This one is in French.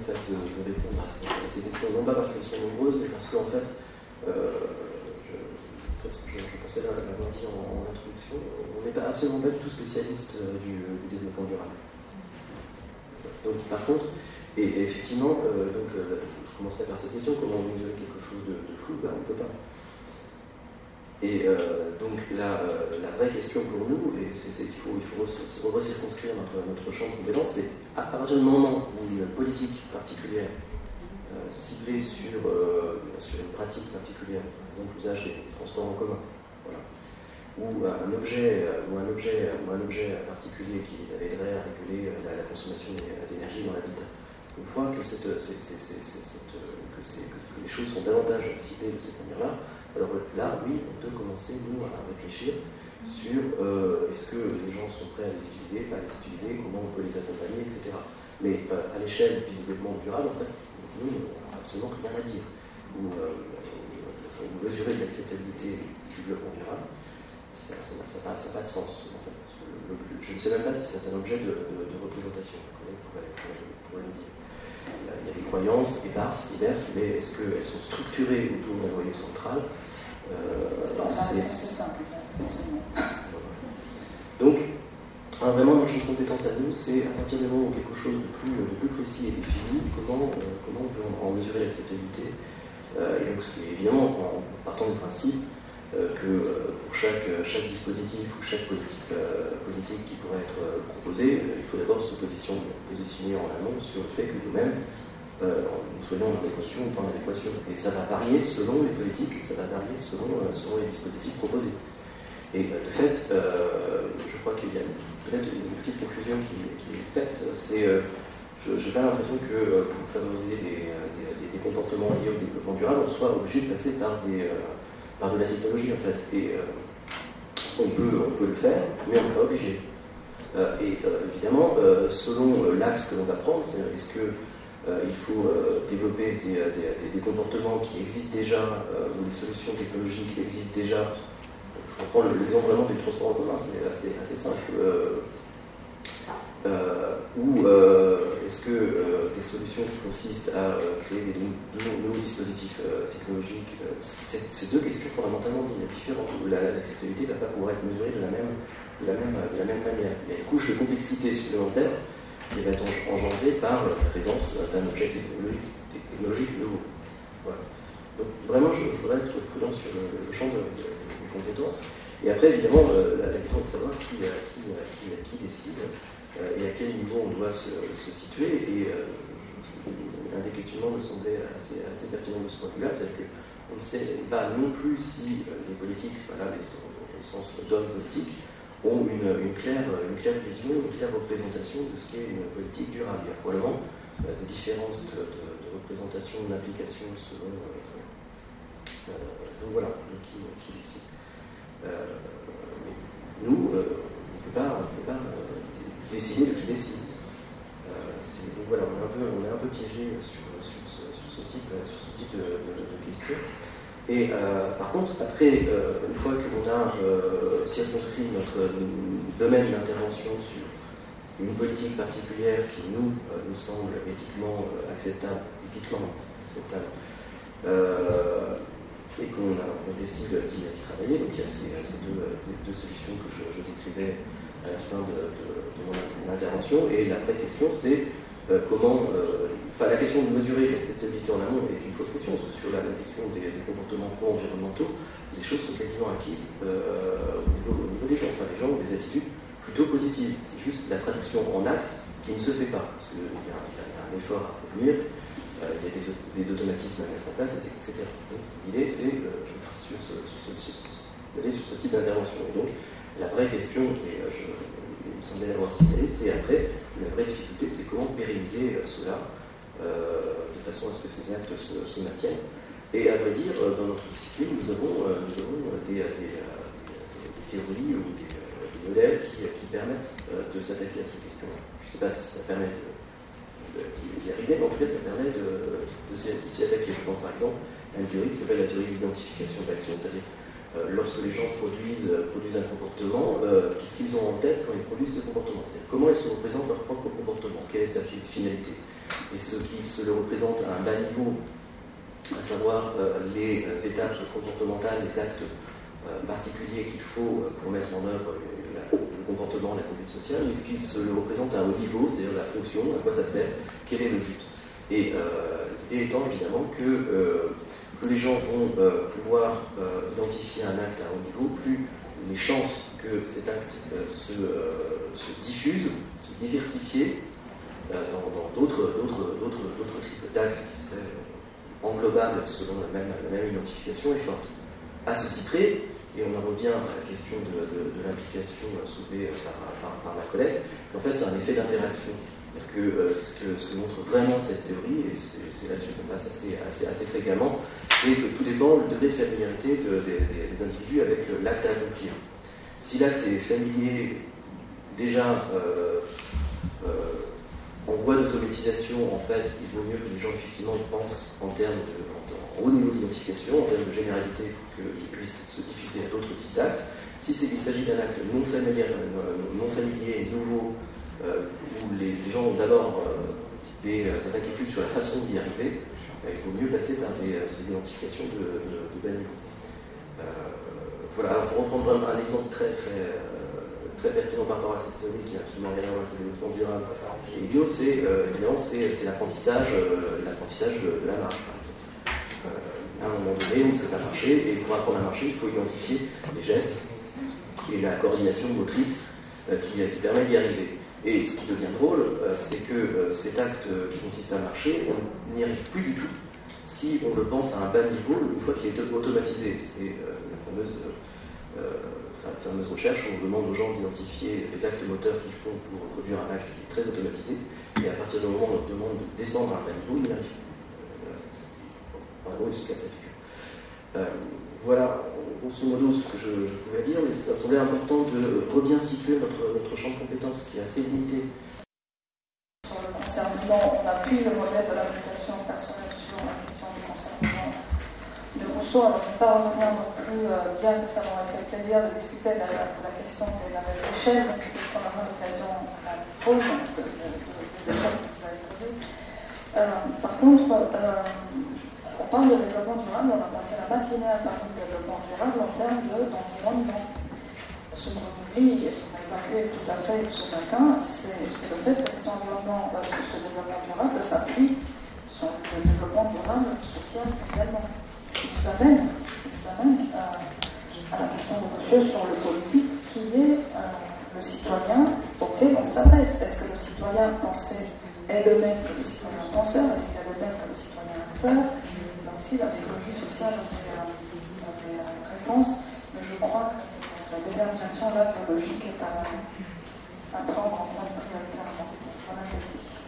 fait, de répondre à ces questions, non pas parce qu'elles sont nombreuses, mais parce qu'en fait, je pensais l'avoir dit en introduction, on n'est absolument pas du tout spécialiste du développement durable. Donc, par contre, et effectivement, je commencerai par cette question, comment mesurer quelque chose de flou? On ne peut pas. Et donc la vraie question pour nous, et c'est qu'il faut recirconscrire notre champ de compétences, c'est à partir du moment où une politique particulière ciblée sur une pratique particulière, par exemple l'usage des transports en commun, voilà, ou un objet particulier qui aiderait à réguler la consommation d'énergie dans l'habitat. Une fois que les choses sont davantage ciblées de cette manière-là, alors là, oui, on peut commencer, nous, à réfléchir sur est-ce que les gens sont prêts à les utiliser, pas à les utiliser, comment on peut les accompagner, etc. Mais à l'échelle du développement durable, en fait, nous n'avons absolument rien à dire. Ou mesurer l'acceptabilité du développement durable, ça n'a pas de sens, en fait. Je ne sais même pas si c'est un objet de représentation, pourrait le dire. Il y a des croyances éparses, diverses, mais est-ce qu'elles sont structurées autour d'un noyau central? C'est simple, forcément. Donc, vraiment, notre champ de compétence à nous, c'est à partir du moment où quelque chose de plus précis est défini, comment on peut en mesurer l'acceptabilité. Et donc, c'est évidemment en partant du principe que pour chaque dispositif ou chaque politique qui pourrait être proposée, il faut d'abord se positionner en amont sur le fait que nous-mêmes, nous soyons en adéquation ou pas en adéquation. Et ça va varier selon les politiques, et ça va varier selon les dispositifs proposés. Et de fait, je crois qu'il y a peut-être une petite confusion qui est faite. C'est, je n'ai pas l'impression que pour favoriser des comportements liés au développement durable, on soit obligé de passer par de la technologie, en fait. Et on peut le faire, mais on n'est pas obligé. Et évidemment, selon l'axe que l'on va prendre, c'est-à-dire est-ce que il faut développer des comportements qui existent déjà, ou des solutions technologiques qui existent déjà. Je reprends l'exemple vraiment du transport en commun, c'est assez simple. Ou est-ce que des solutions qui consistent à créer de nouveaux dispositifs technologiques, c'est deux questions fondamentalement différentes, où l'acceptabilité ne va pas pouvoir être mesurée de la même manière. Il y a une couche de complexité supplémentaire qui va être engendrée par la présence d'un objet technologique nouveau. Voilà. Donc vraiment, je voudrais être prudent sur le champ des compétences. Et après, évidemment, la question de savoir qui décide et à quel niveau on doit se situer. Et un des questionnements me semblait assez pertinent de ce point de vue-là, c'est-à-dire qu'on ne sait pas non plus si les politiques, voilà, au sens d'hommes politiques, ont une claire vision, une claire représentation de ce qu'est une politique durable. Il y a probablement des différences de représentation, d'application selon... donc voilà, qui décide. Nous, on ne peut pas décider de qui décide. Donc voilà, on est un peu piégé sur ce type de questions. Et par contre, après, une fois que l'on a circonscrit notre domaine d'intervention sur une politique particulière qui nous semble éthiquement acceptable, et qu'on décide d'y travailler, donc il y a ces deux solutions que je décrivais à la fin de mon intervention. Et la vraie question, c'est la question de mesurer l'acceptabilité en amont est une fausse question, parce que sur la question des comportements pro-environnementaux, les choses sont quasiment acquises au niveau des gens. Enfin, les gens ont des attitudes plutôt positives. C'est juste la traduction en acte qui ne se fait pas, parce qu'il y a un effort à produire, il y a des automatismes à mettre en place, etc. Donc, l'idée, c'est d'aller sur ce type d'intervention. Et donc, la vraie question, et il me semblait l'avoir signalé, c'est après, la vraie difficulté, c'est comment pérenniser cela de façon à ce que ces actes se maintiennent. Et à vrai dire, dans notre discipline, nous avons des théories ou des modèles qui permettent de s'attaquer à ces questions-là. Je ne sais pas si ça permet d'y arriver, mais en tout cas, ça permet de s'y attaquer. Je pense par exemple à une théorie qui s'appelle la théorie d'identification d'action, c'est-à-dire lorsque les gens produisent un comportement, qu'est-ce qu'ils ont en tête quand ils produisent ce comportement? C'est-à-dire comment ils se représentent leur propre comportement, quelle est sa finalité? et ce qui se le représente à un bas niveau, à savoir les étapes comportementales, les actes particuliers qu'il faut pour mettre en œuvre le comportement, la conduite sociale, mais ce qui se le représente à un haut niveau, c'est-à-dire la fonction, à quoi ça sert, quel est le but. Et l'idée étant évidemment que plus les gens vont pouvoir identifier un acte à haut niveau, plus les chances que cet acte se diffuse, se diversifie dans d'autres types d'actes qui seraient englobables selon la même identification est forte. À ceci près, et on en revient à la question de l'implication soulevée par ma collègue, qu'en fait c'est un effet d'interaction. Que ce que montre vraiment cette théorie, et c'est là-dessus qu'on passe assez fréquemment, c'est que tout dépend du degré de familiarité des individus avec l'acte à accomplir. Si l'acte est familier, déjà en voie d'automatisation, en fait, il vaut mieux que les gens effectivement pensent en termes en haut niveau d'identification, en termes de généralité, pour qu'ils puissent se diffuser à d'autres types d'actes. Si il s'agit d'un acte non familier et nouveau, où les gens ont d'abord des inquiétudes sur la façon d'y arriver, il vaut mieux passer par des identifications de bas niveau. Voilà, alors pour reprendre un exemple très pertinent par rapport à cette théorie qui n'a absolument rien à voir avec le développement durable et idiot, c'est évidemment c'est l'apprentissage de la marche, par exemple. À un moment donné, on ne sait pas marcher, et pour apprendre à marcher, il faut identifier les gestes et la coordination motrice qui permet d'y arriver. Et ce qui devient drôle, c'est que cet acte qui consiste à marcher, on n'y arrive plus du tout si on le pense à un bas niveau, une fois qu'il est automatisé. C'est la fameuse recherche où on demande aux gens d'identifier les actes moteurs qu'ils font pour produire un acte qui est très automatisé, et à partir du moment où on leur demande de descendre à un bas niveau, il n'y arrive plus. En gros, il se casse la figure. Voilà, grosso modo, ce que je pouvais dire, mais ça me semblait important de bien situer notre champ de compétences, qui est assez limité. Sur le concernement, on appuie le modèle de l'application personnelle sur la question du concernement de Rousseau. Alors, je ne vais pas revenir non plus, bien que ça m'aurait fait plaisir de discuter de la question de la même échelle, donc on aura l'occasion à la pause des écoles que vous avez posées. Par contre, on parle de développement durable, on a passé la matinée à parler de développement durable en termes d'environnement. Ce qu'on oublie et ce qu'on a évacué tout à fait ce matin, c'est le fait que cet environnement, ce développement durable s'appuie sur le développement durable social également. Ce qui nous amène à la question de monsieur sur le politique, qui est le citoyen auquel on s'adresse. Est-ce que le citoyen pensé est le même que le citoyen penseur? Est-ce qu'il est le même que le citoyen acteur? Là aussi, la psychologie sociale a des réponses, mais je crois que la détermination là, biologique est à prendre en compte prioritairement. Voilà,